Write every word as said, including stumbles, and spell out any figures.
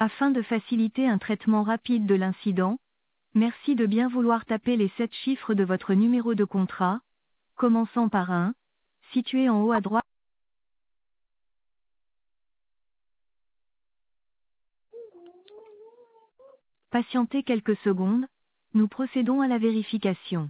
Afin de faciliter un traitement rapide de l'incident, merci de bien vouloir taper les sept chiffres de votre numéro de contrat, commençant par un, situé en haut à droite. Patientez quelques secondes, nous procédons à la vérification.